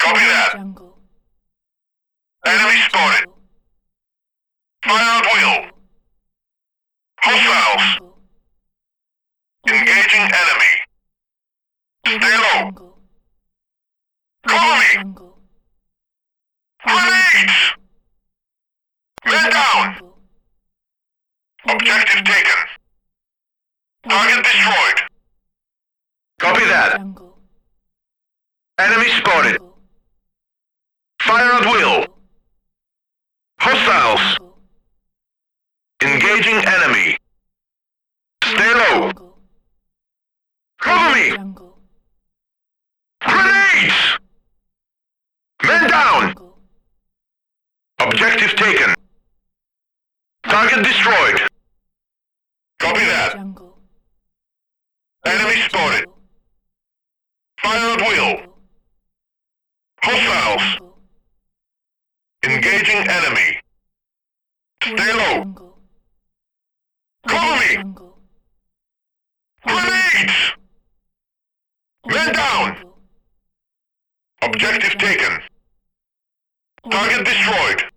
Copy that. Jungle. Enemy spotted. Fire at will. Hostiles. Jungle. Engaging enemy. Stay low. Jungle. Cover me. Jungle. Grenades! Men down. Objective taken. Target destroyed. Copy that. Jungle. Enemy spotted. Fire at will. Hostiles. Engaging enemy. Stay low. Cover me. Jungle. Grenades! Men down. Objective taken. Target destroyed. Copy that. Jungle. Enemy spotted. Fire at will. Hostiles. Engaging enemy. Stay low. Jungle. Cover me. Jungle. Grenades! Men down. Objective taken. Target destroyed.